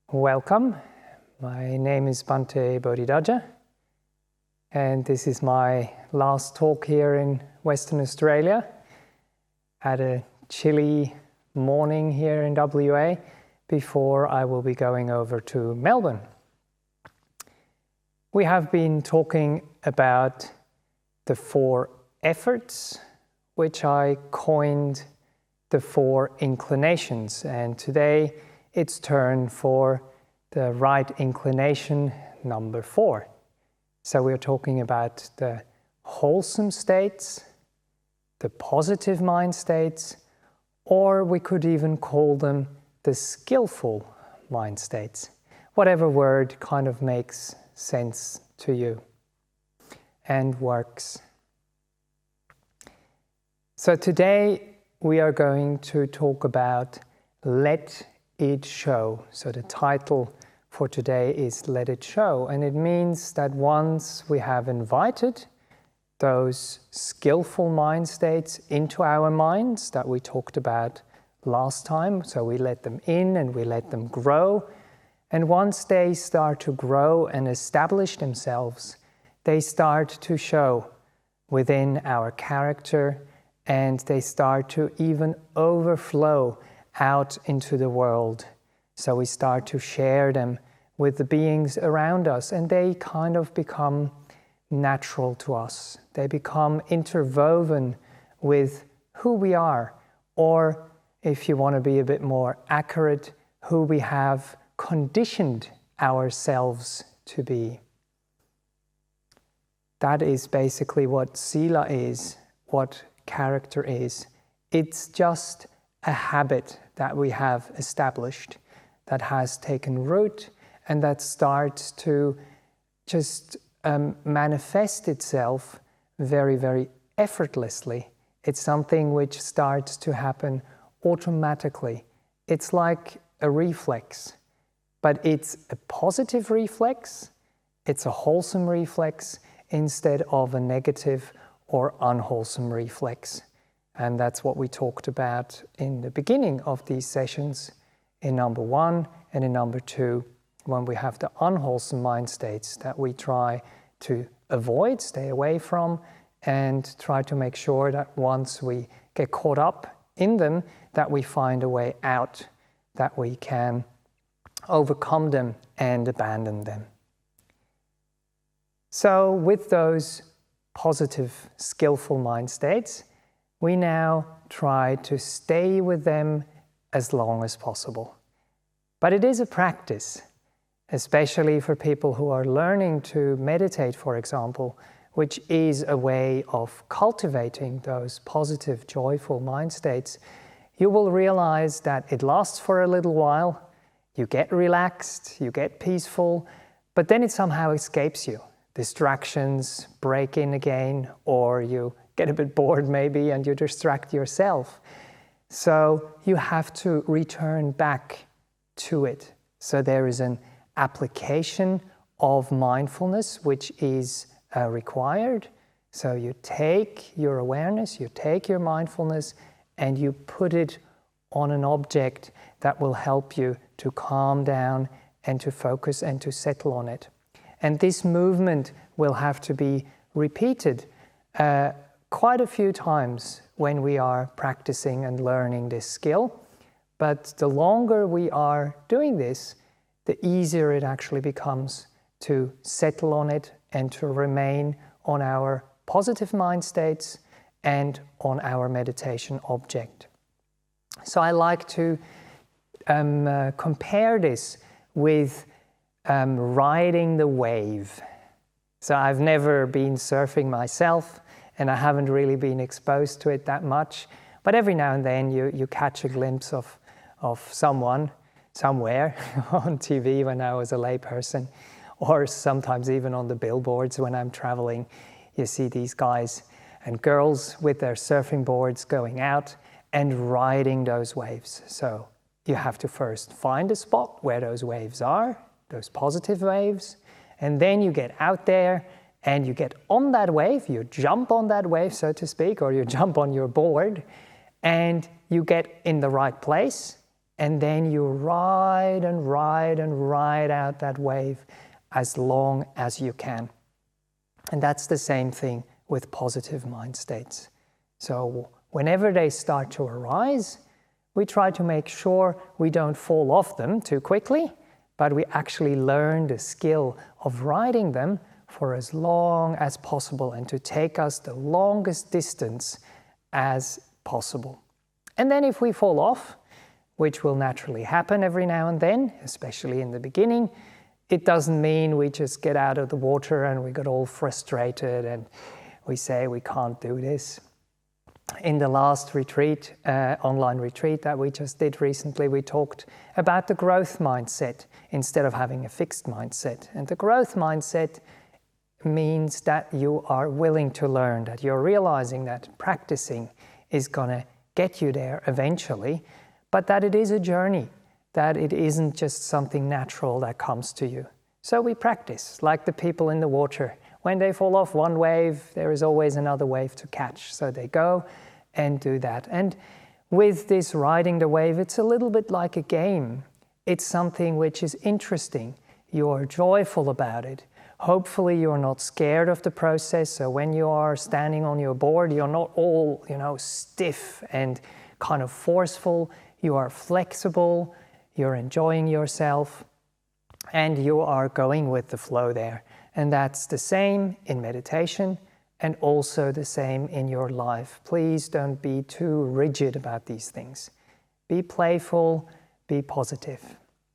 Welcome. My name is Bhante Bodhidharja, and this is my last talk here in Western Australia. Had a chilly morning here in WA before I will be going over to Melbourne. We have been talking about the 4 efforts, which I coined the 4 inclinations, and today it's turn for the right inclination number 4. So we're talking about the wholesome states, the positive mind states, or we could even call them the skillful mind states. Whatever word kind of makes sense to you and works. So today we are going to talk about let it show. So the title for today is Let It Show, and it means that once we have invited those skillful mind states into our minds that we talked about last time, so we let them in and we let them grow, and once they start to grow and establish themselves, they start to show within our character, and they start to even overflow out into the world. So we start to share them with the beings around us, and they kind of become natural to us. They become interwoven with who we are, or if you want to be a bit more accurate, who we have conditioned ourselves to be. That is basically what sila is, what character is. It's just a habit that we have established that has taken root and that starts to just manifest itself very, very effortlessly. It's something which starts to happen automatically. It's like a reflex, but it's a positive reflex, it's a wholesome reflex instead of a negative or unwholesome reflex. And that's what we talked about in the beginning of these sessions in number 1 and in number 2, when we have the unwholesome mind states that we try to avoid, stay away from, and try to make sure that once we get caught up in them, that we find a way out, that we can overcome them and abandon them. So with those positive, skillful mind states, we now try to stay with them as long as possible. But it is a practice, especially for people who are learning to meditate, for example, which is a way of cultivating those positive, joyful mind states. You will realize that it lasts for a little while, you get relaxed, you get peaceful, but then it somehow escapes you. Distractions break in again, or you get a bit bored maybe and you distract yourself. So you have to return back to it. So there is an application of mindfulness which is required. So you take your awareness, you take your mindfulness, and you put it on an object that will help you to calm down and to focus and to settle on it. And this movement will have to be repeated quite a few times when we are practicing and learning this skill. But the longer we are doing this, the easier it actually becomes to settle on it and to remain on our positive mind states and on our meditation object. So I like to compare this with riding the wave. So I've never been surfing myself, and I haven't really been exposed to it that much. But every now and then you catch a glimpse of someone somewhere on TV when I was a layperson, or sometimes even on the billboards when I'm traveling. You see these guys and girls with their surfing boards going out and riding those waves. So you have to first find a spot where those waves are, those positive waves, and then you get out there and you get on that wave, you jump on that wave, so to speak, or you jump on your board, and you get in the right place, and then you ride and ride and ride out that wave as long as you can. And that's the same thing with positive mind states. So whenever they start to arise, we try to make sure we don't fall off them too quickly, but we actually learn the skill of riding them for as long as possible and to take us the longest distance as possible. And then if we fall off, which will naturally happen every now and then, especially in the beginning, it doesn't mean we just get out of the water and we get all frustrated and we say we can't do this. In the last retreat, online retreat that we just did recently, we talked about the growth mindset instead of having a fixed mindset. And the growth mindset means that you are willing to learn, that you're realizing that practicing is going to get you there eventually, but that it is a journey, that it isn't just something natural that comes to you. So we practice, like the people in the water. When they fall off one wave, there is always another wave to catch. So they go and do that. And with this riding the wave, it's a little bit like a game. It's something which is interesting. You're joyful about it. Hopefully you're not scared of the process. So when you are standing on your board, you're not all, stiff and kind of forceful. You are flexible. You're enjoying yourself. And you are going with the flow there. And that's the same in meditation and also the same in your life. Please don't be too rigid about these things. Be playful, be positive.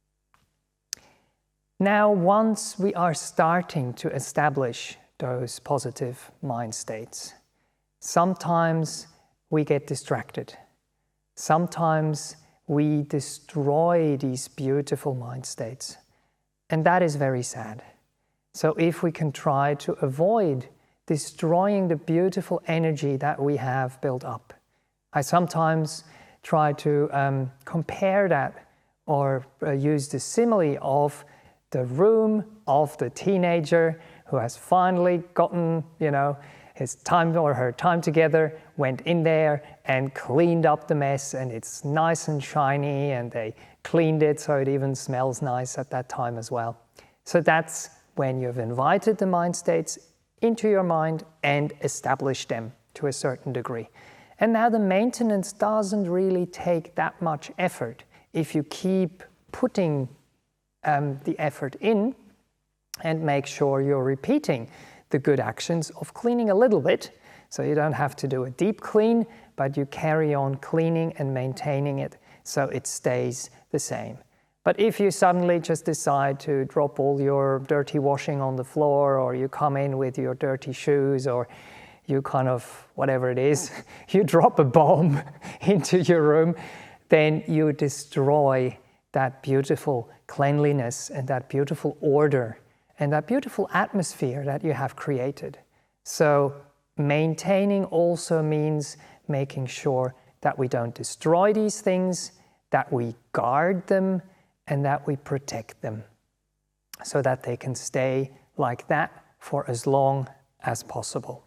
Now, once we are starting to establish those positive mind states, sometimes we get distracted. Sometimes we destroy these beautiful mind states. And that is very sad. So if we can try to avoid destroying the beautiful energy that we have built up. I sometimes try to compare that or use the simile of the room of the teenager who has finally gotten, his time or her time together, went in there and cleaned up the mess, and it's nice and shiny, and they cleaned it so it even smells nice at that time as well. So that's when you've invited the mind states into your mind and established them to a certain degree. And now the maintenance doesn't really take that much effort if you keep putting the effort in and make sure you're repeating the good actions of cleaning a little bit. So you don't have to do a deep clean, but you carry on cleaning and maintaining it so it stays the same. But if you suddenly just decide to drop all your dirty washing on the floor, or you come in with your dirty shoes, or you kind of, whatever it is, you drop a bomb into your room, then you destroy that beautiful cleanliness and that beautiful order and that beautiful atmosphere that you have created. So maintaining also means making sure that we don't destroy these things, that we guard them, and that we protect them so that they can stay like that for as long as possible.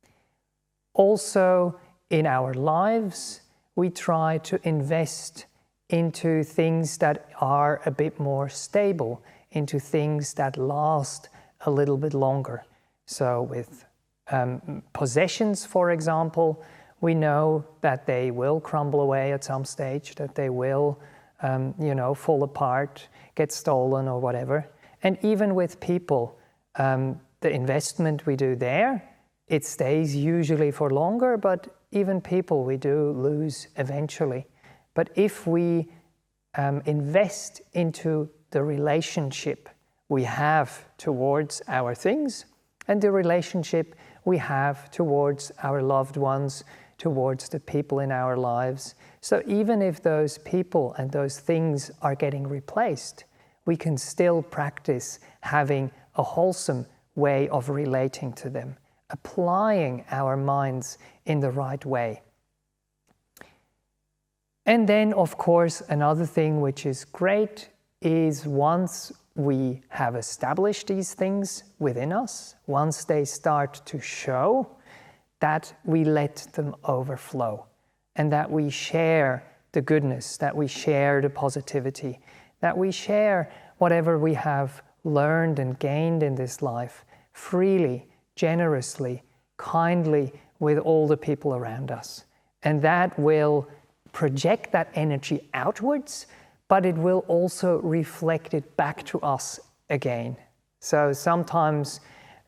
Also, in our lives, we try to invest into things that are a bit more stable, into things that last a little bit longer. So with possessions, for example, we know that they will crumble away at some stage, that they will fall apart, get stolen or whatever. And even with people, the investment we do there, it stays usually for longer, but even people we do lose eventually. But if we invest into the relationship we have towards our things and the relationship we have towards our loved ones, towards the people in our lives. So even if those people and those things are getting replaced, we can still practice having a wholesome way of relating to them, applying our minds in the right way. And then, of course, another thing which is great is once we have established these things within us, once they start to show, that we let them overflow and that we share the goodness, that we share the positivity, that we share whatever we have learned and gained in this life freely, generously, kindly with all the people around us. And that will project that energy outwards, but it will also reflect it back to us again. So sometimes,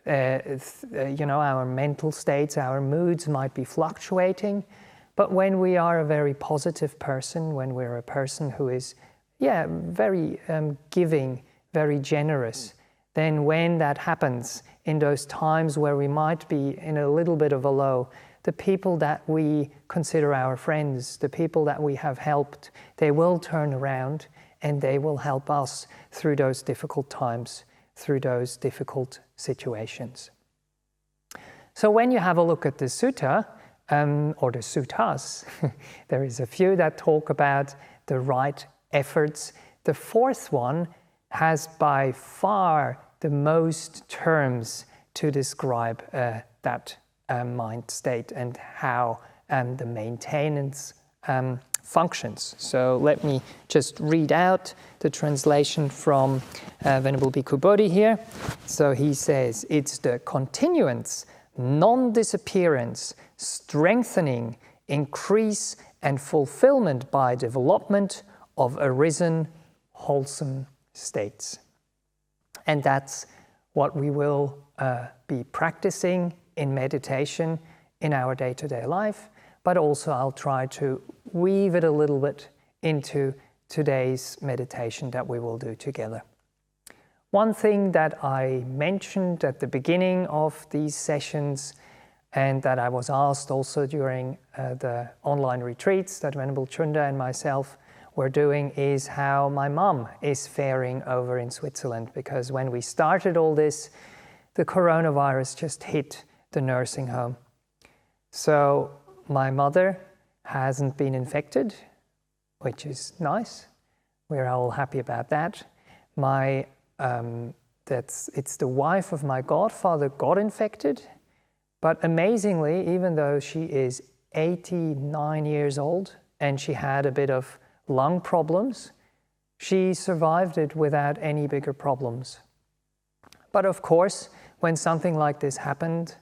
our mental states, our moods might be fluctuating, but when we are a very positive person, when we're a person who is, very giving, very generous, then when that happens, in those times where we might be in a little bit of a low, the people that we consider our friends, the people that we have helped, they will turn around and they will help us through those difficult times, through those difficult situations. So when you have a look at the sutta, or the suttas, there is a few that talk about the right efforts. The fourth one has by far the most terms to describe that mind state and how the maintenance functions. So let me just read out the translation from Venerable Bhikkhu Bodhi here. So he says, it's the continuance, non-disappearance, strengthening, increase and fulfillment by development of arisen wholesome states. And that's what we will be practicing in meditation in our day-to-day life, but also I'll try to weave it a little bit into today's meditation that we will do together. One thing that I mentioned at the beginning of these sessions, and that I was asked also during the online retreats that Venerable Chunda and myself were doing, is how my mum is faring over in Switzerland, because when we started all this, the coronavirus just hit the nursing home. So my mother hasn't been infected, which is nice. We're all happy about that. It's the wife of my godfather got infected, but amazingly, even though she is 89 years old and she had a bit of lung problems, she survived it without any bigger problems. But of course, when something like this happens,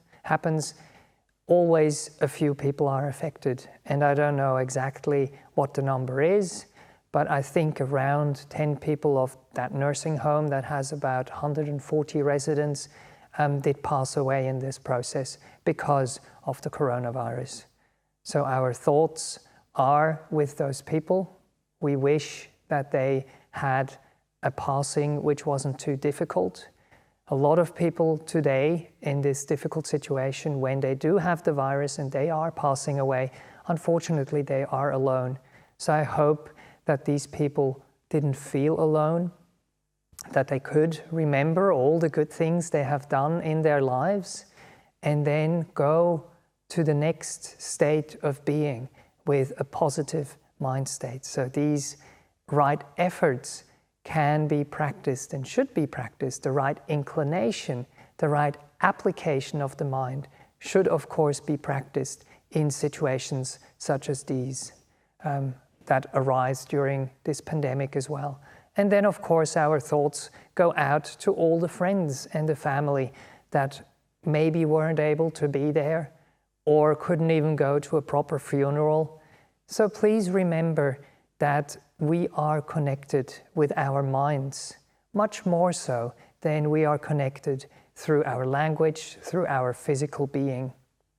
always a few people are affected. And I don't know exactly what the number is, but I think around 10 people of that nursing home that has about 140 residents did pass away in this process because of the coronavirus. So our thoughts are with those people. We wish that they had a passing which wasn't too difficult. A lot of people today in this difficult situation, when they do have the virus and they are passing away, unfortunately they are alone. So I hope that these people didn't feel alone, that they could remember all the good things they have done in their lives and then go to the next state of being with a positive mind state. So these right efforts can be practiced and should be practiced. The right inclination, the right application of the mind should of course be practiced in situations such as these that arise during this pandemic as well. And then of course our thoughts go out to all the friends and the family that maybe weren't able to be there or couldn't even go to a proper funeral. So please remember that we are connected with our minds, much more so than we are connected through our language, through our physical being.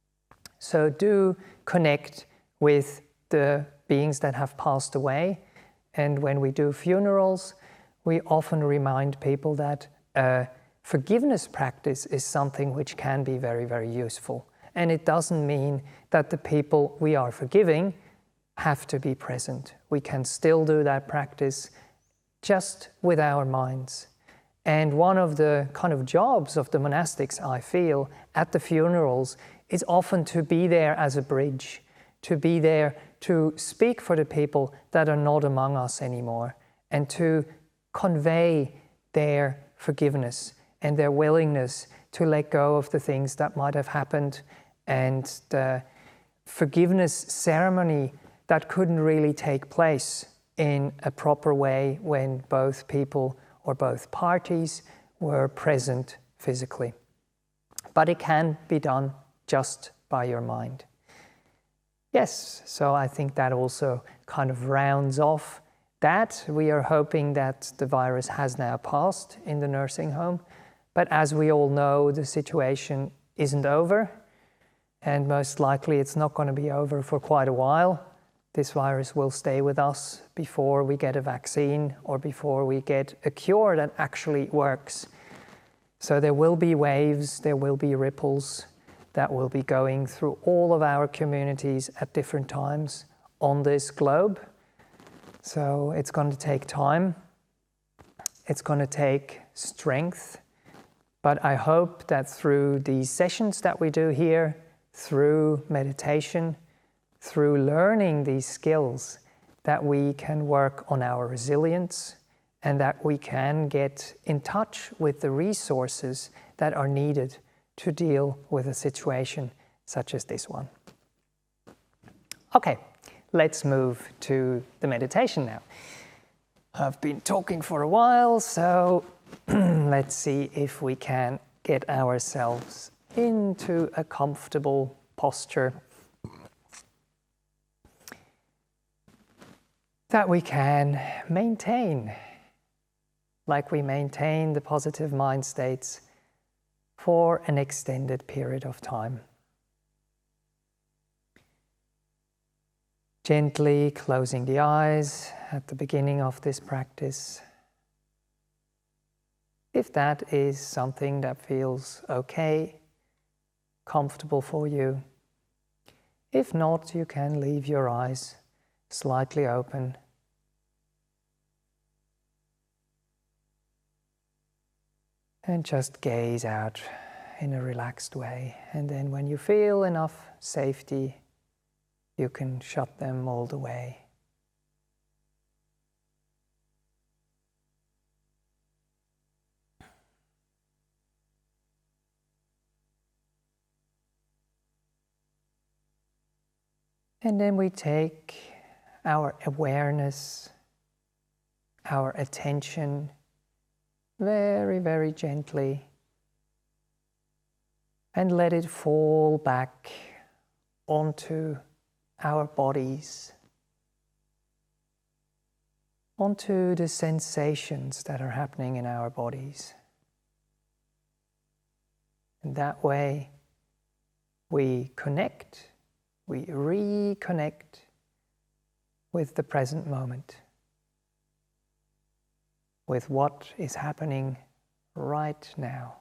So do connect with the beings that have passed away. And when we do funerals, we often remind people that forgiveness practice is something which can be very, very useful. And it doesn't mean that the people we are forgiving have to be present. We can still do that practice just with our minds. And one of the kind of jobs of the monastics, I feel, at the funerals is often to be there as a bridge, to be there to speak for the people that are not among us anymore, and to convey their forgiveness and their willingness to let go of the things that might have happened. And the forgiveness ceremony that couldn't really take place in a proper way when both people or both parties were present physically. But it can be done just by your mind. Yes, so I think that also kind of rounds off that. We are hoping that the virus has now passed in the nursing home. But as we all know, the situation isn't over. And most likely it's not going to be over for quite a while. This virus will stay with us before we get a vaccine or before we get a cure that actually works. So there will be waves, there will be ripples that will be going through all of our communities at different times on this globe. So it's going to take time. It's going to take strength. But I hope that through these sessions that we do here, through meditation, through learning these skills, that we can work on our resilience and that we can get in touch with the resources that are needed to deal with a situation such as this one. Okay, let's move to the meditation now. I've been talking for a while, so let's see if we can get ourselves into a comfortable posture that we can maintain, like we maintain the positive mind states for an extended period of time. Gently closing the eyes at the beginning of this practice. If that is something that feels okay, comfortable for you. If not, you can leave your eyes slightly open. And just gaze out in a relaxed way. And then when you feel enough safety, you can shut them all the way. And then we take our awareness, our attention, very, very gently, and let it fall back onto our bodies, onto the sensations that are happening in our bodies. And that way we connect, we reconnect with the present moment, with what is happening right now.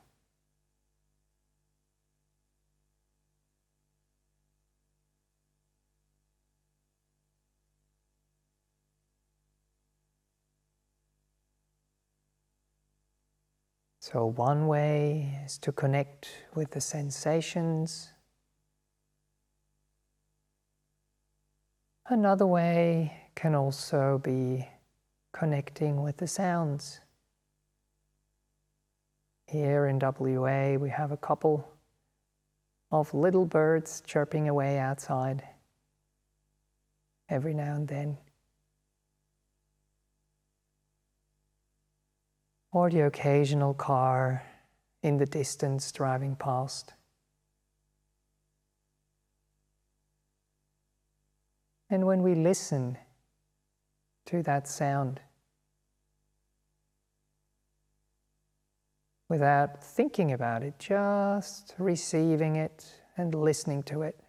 So one way is to connect with the sensations. Another way can also be connecting with the sounds. Here in WA we have a couple of little birds chirping away outside every now and then. Or the occasional car in the distance driving past. And when we listen to that sound, without thinking about it, just receiving it and listening to it,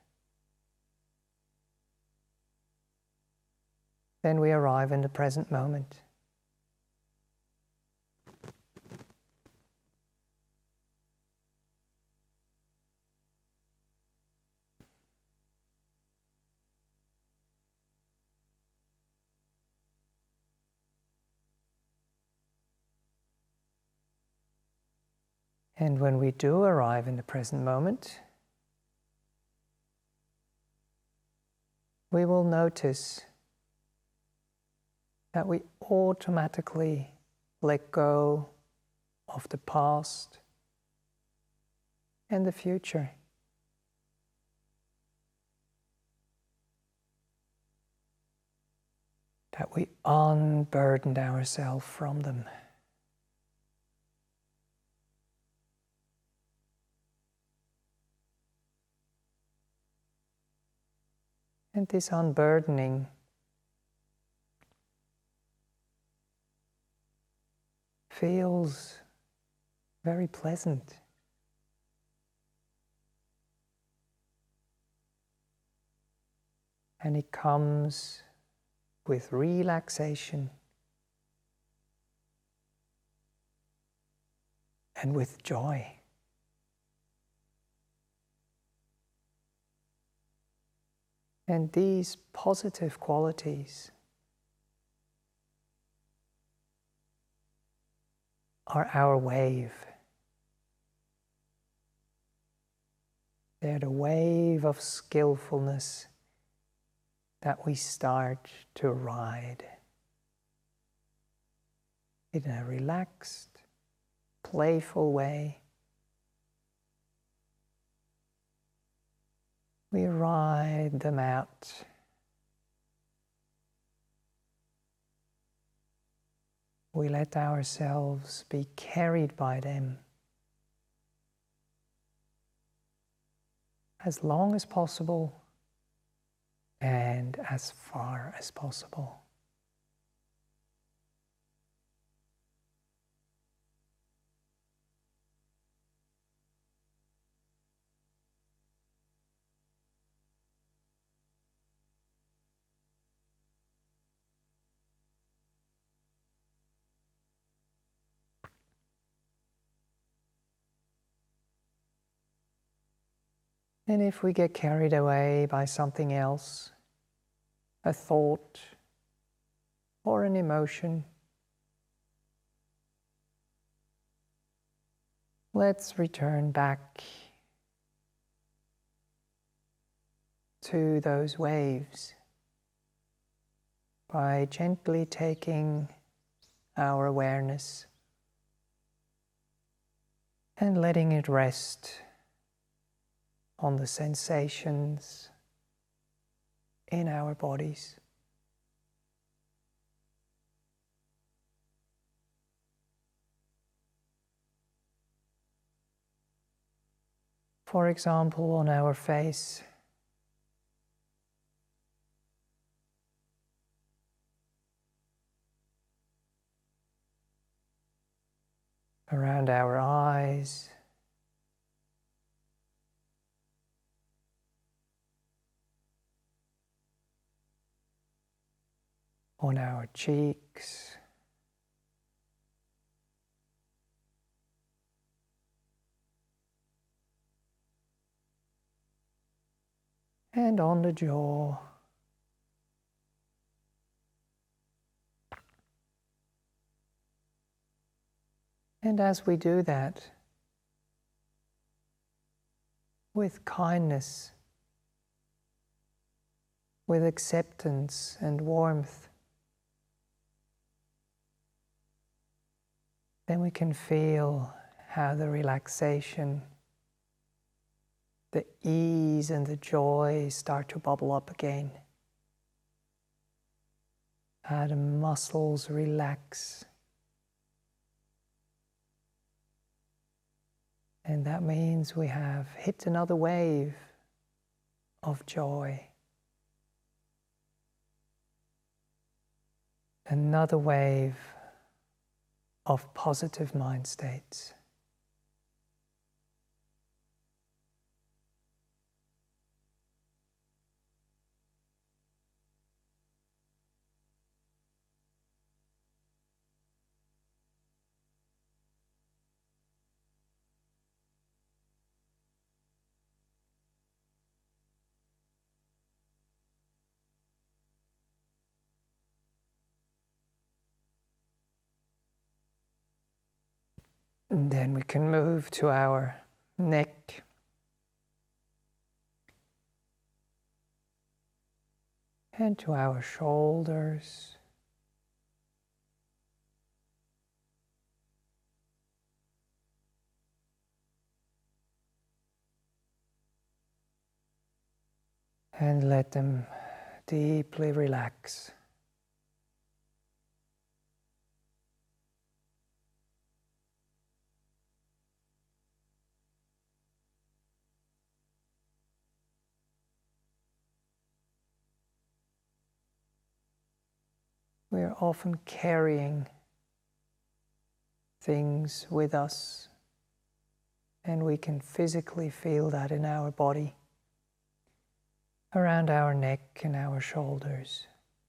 then we arrive in the present moment. And when we do arrive in the present moment, we will notice that we automatically let go of the past and the future. that we unburdened ourselves from them. And this unburdening feels very pleasant. And it comes with relaxation and with joy. And these positive qualities are our wave. They're the wave of skillfulness that we start to ride in a relaxed, playful way. We ride them out. We let ourselves be carried by them as long as possible and as far as possible. And if we get carried away by something else, a thought or an emotion, let's return back to those waves by gently taking our awareness and letting it rest on the sensations in our bodies. For example, on our face, around our eyes, on our cheeks, and on the jaw. And as we do that, with kindness, with acceptance and warmth, then we can feel how the relaxation, the ease and the joy start to bubble up again. How the muscles relax. And that means we have hit another wave of joy. Another wave of positive mind states. And then we can move to our neck. And to our shoulders. And let them deeply relax. We are often carrying things with us, and we can physically feel that in our body, around our neck and our shoulders.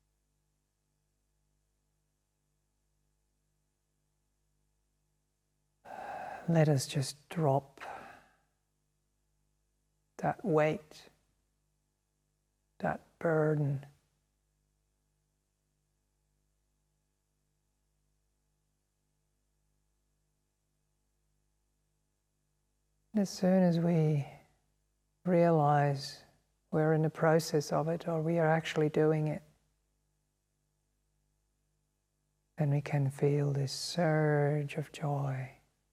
Let us just drop that weight, that burden. And as soon as we realize we're in the process of it, or we are actually doing it, then we can feel this surge of joy.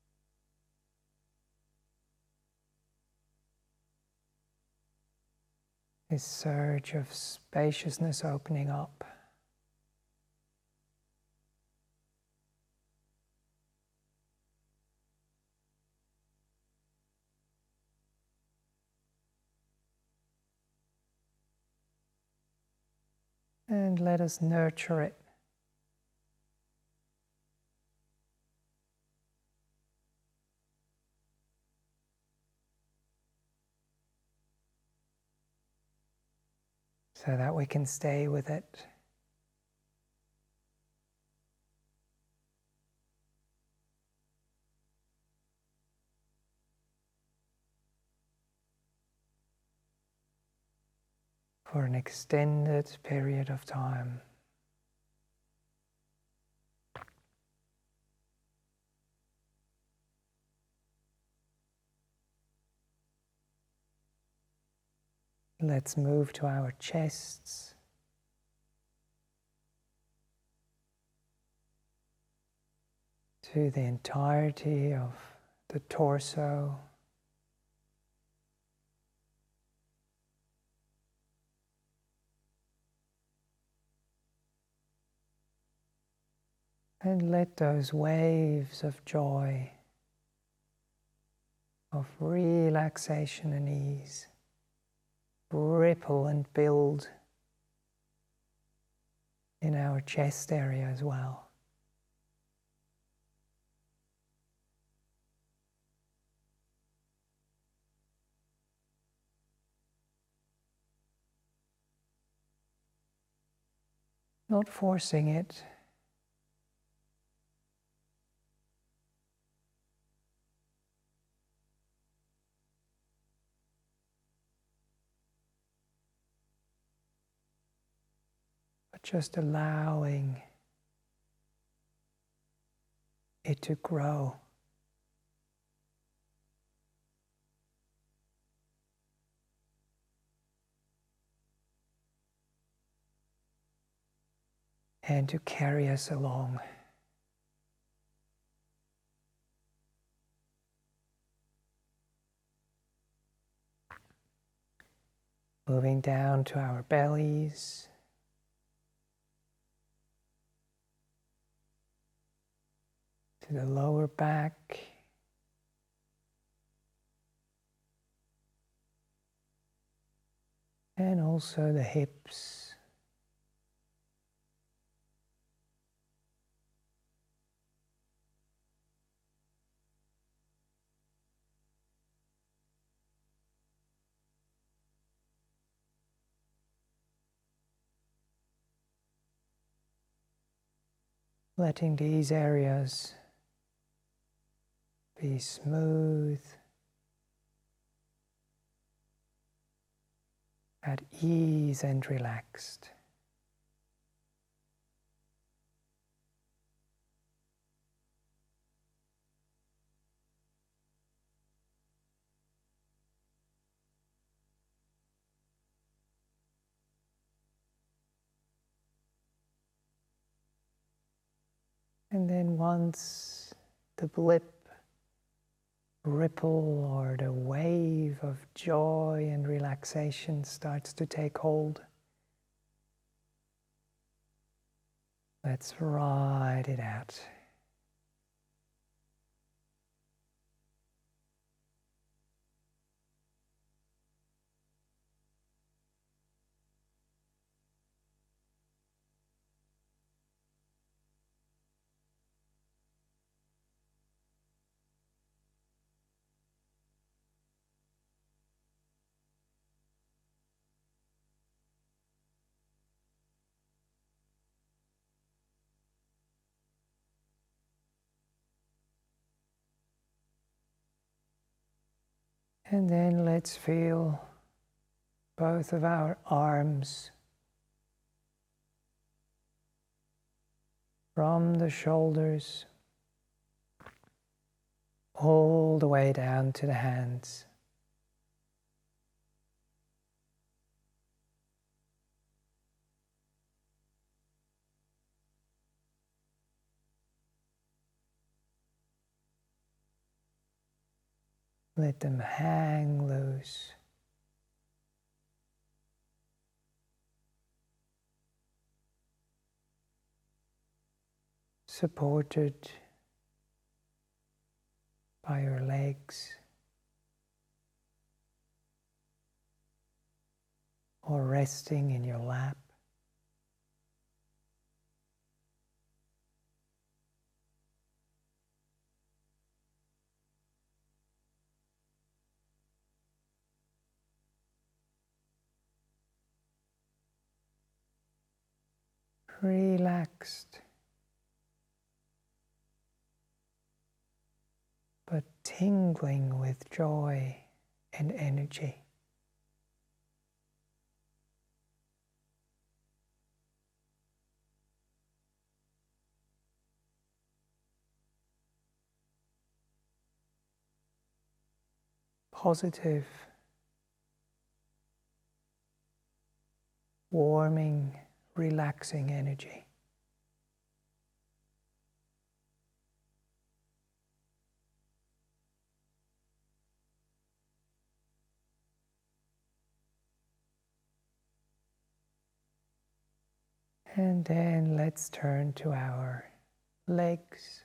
This surge of spaciousness opening up. And let us nurture it. So that we can stay with it. For an extended period of time. Let's move to our chests. To the entirety of the torso. And let those waves of joy, of relaxation and ease, ripple and build in our chest area as well. Not forcing it, but just allowing it to grow. And to carry us along. Moving down to our bellies. To the lower back. And also the hips. Letting these areas be smooth, at ease and relaxed. And then once the blip, ripple, or the wave of joy and relaxation starts to take hold, let's ride it out. And then let's feel both of our arms from the shoulders all the way down to the hands. Let them hang loose. Supported by your legs or resting in your lap. Relaxed, but tingling with joy and energy. Positive, warming, relaxing energy. And then let's turn to our legs.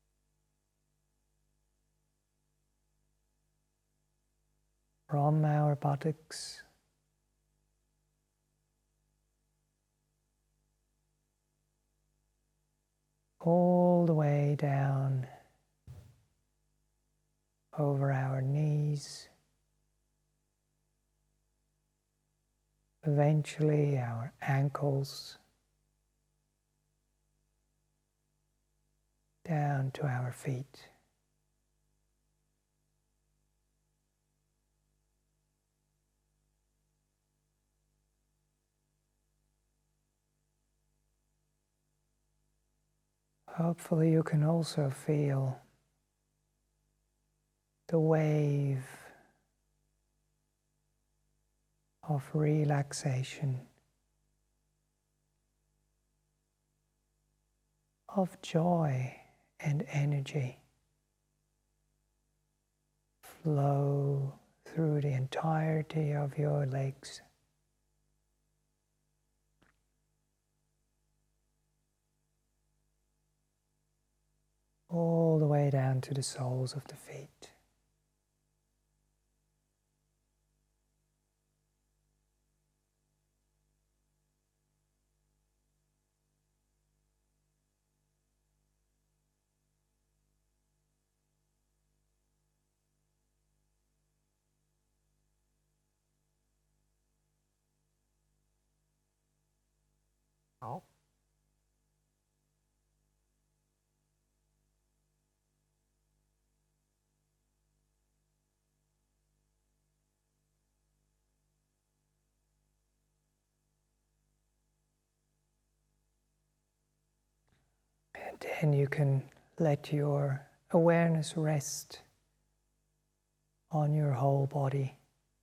From our buttocks all the way down over our knees, eventually our ankles, down to our feet. Hopefully you can also feel the wave of relaxation, of joy and energy flow through the entirety of your legs. All the way down to the soles of the feet. And then you can let your awareness rest on your whole body.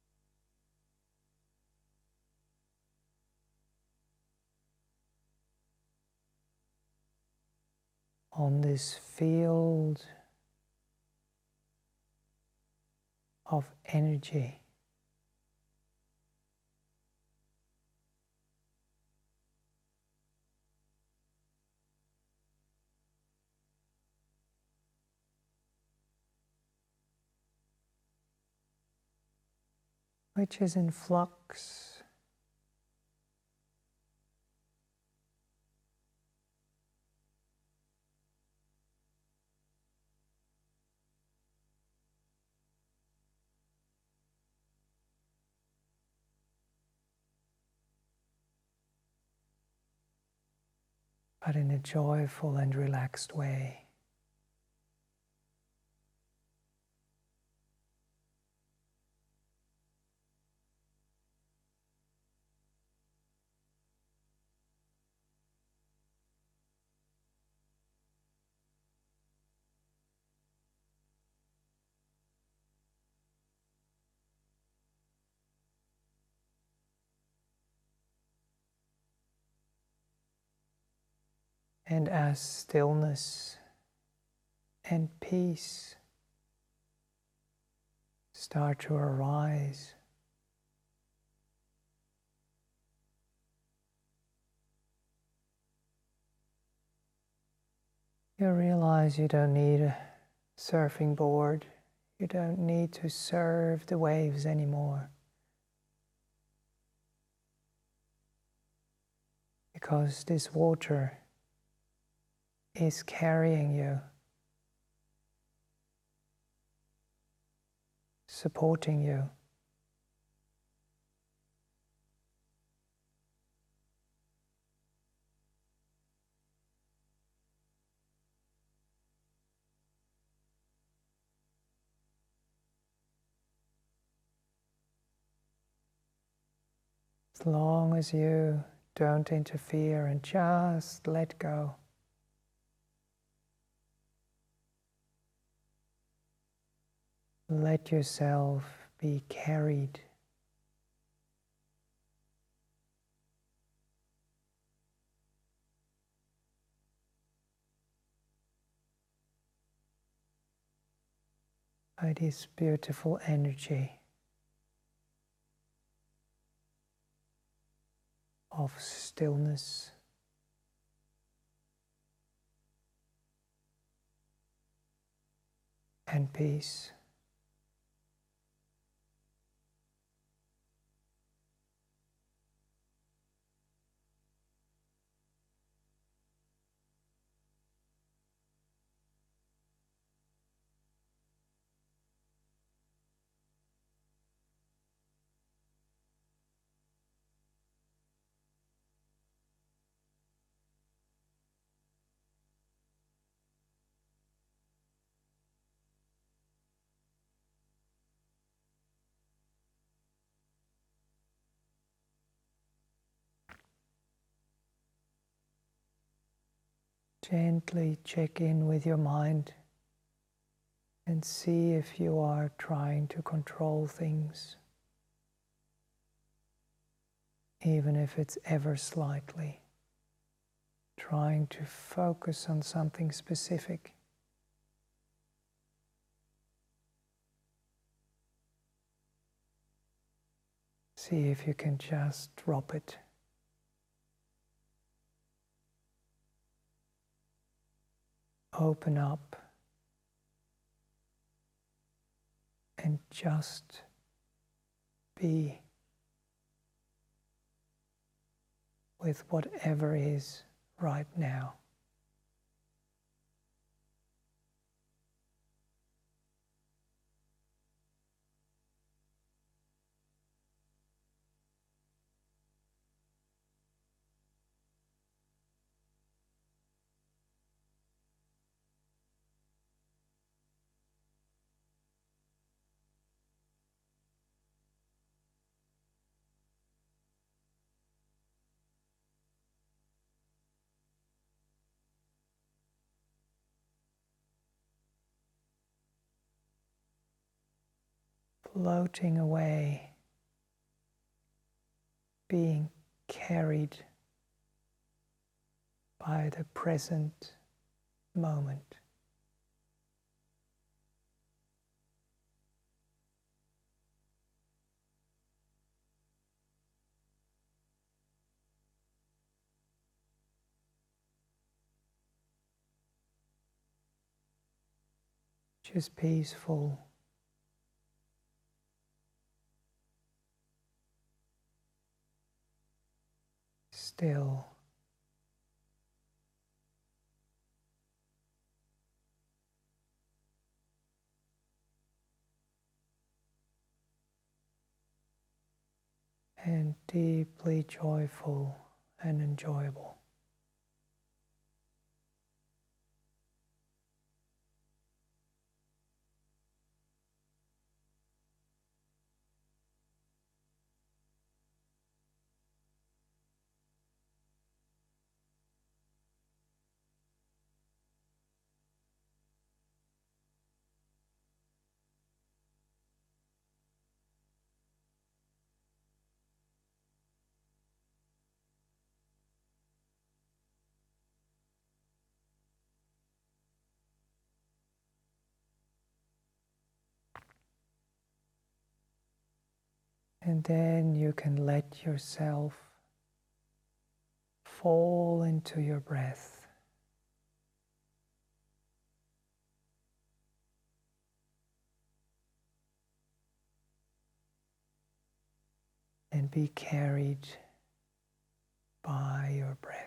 On this field of energy. Which is in flux, but in a joyful and relaxed way. And as stillness and peace start to arise, you realize you don't need a surfing board. You don't need to surf the waves anymore, because this water is carrying you, supporting you. As long as you don't interfere and just let go. Let yourself be carried. By this beautiful energy of stillness and peace. Gently check in with your mind and see if you are trying to control things, even if it's ever slightly, trying to focus on something specific. See if you can just drop it. Open up and just be with whatever is right now. Floating away, being carried by the present moment. Just peaceful, still, and deeply joyful and enjoyable. And then you can let yourself fall into your breath. And be carried by your breath.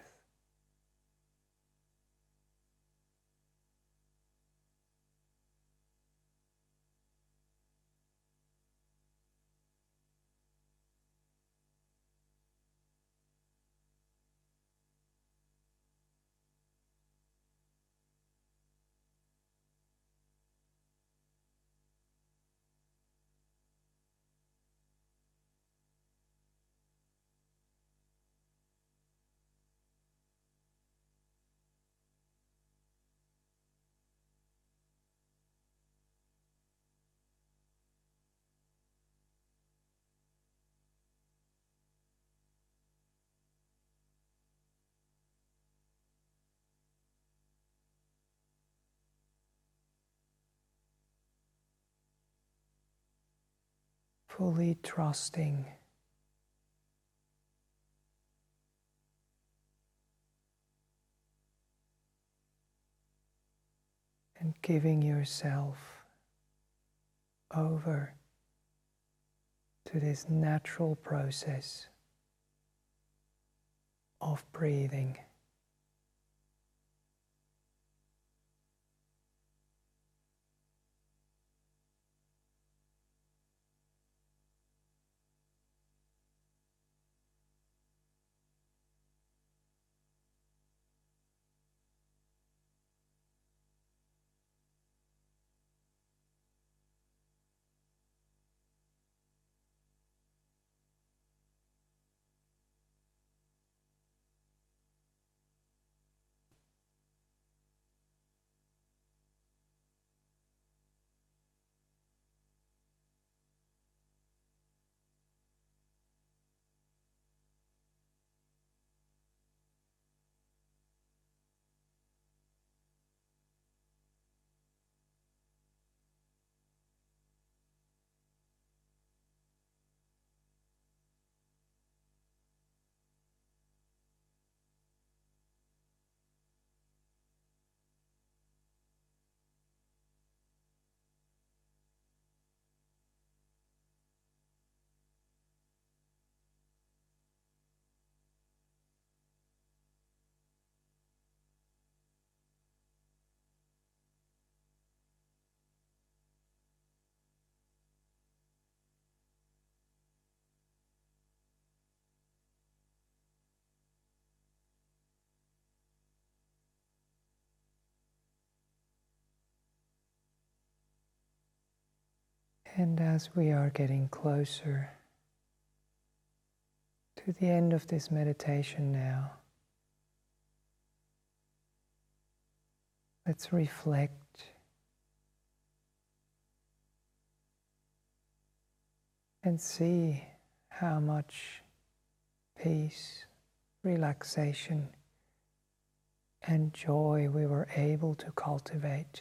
Fully trusting and giving yourself over to this natural process of breathing. And as we are getting closer to the end of this meditation now, let's reflect and see how much peace, relaxation, and joy we were able to cultivate.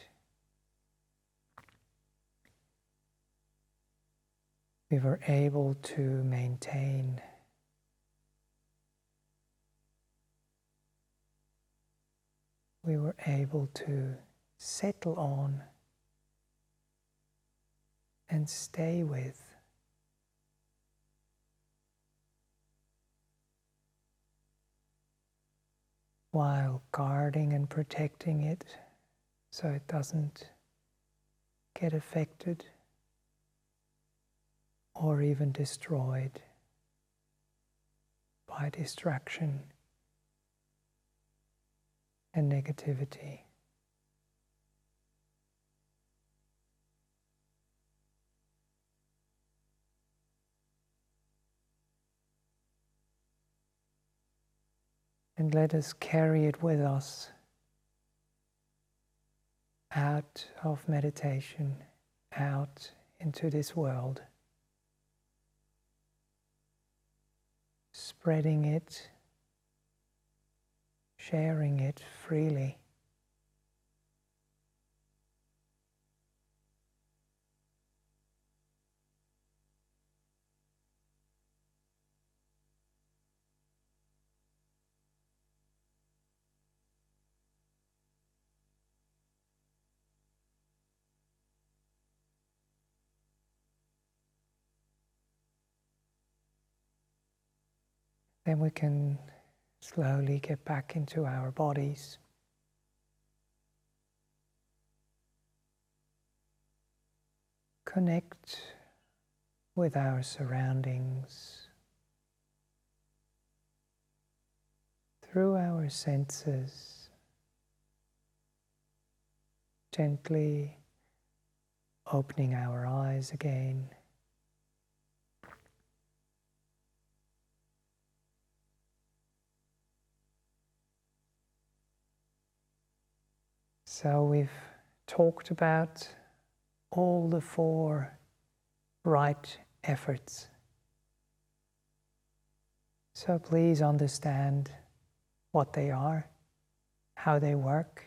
We were able to maintain. We were able to settle on and stay with. While guarding and protecting it so it doesn't get affected or even destroyed by distraction and negativity. And let us carry it with us out of meditation, out into this world, spreading it, sharing it freely. Then we can slowly get back into our bodies. Connect with our surroundings through our senses, gently opening our eyes again. So we've talked about all the 4 right efforts. So please understand what they are, how they work,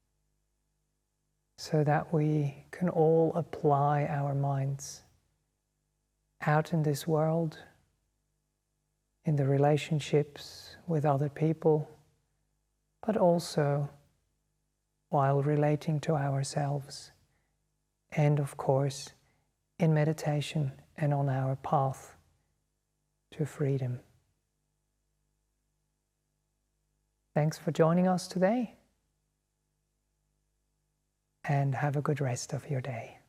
so that we can all apply our minds out in this world, in the relationships with other people, but also while relating to ourselves, and of course in meditation and on our path to freedom. Thanks for joining us today, and have a good rest of your day.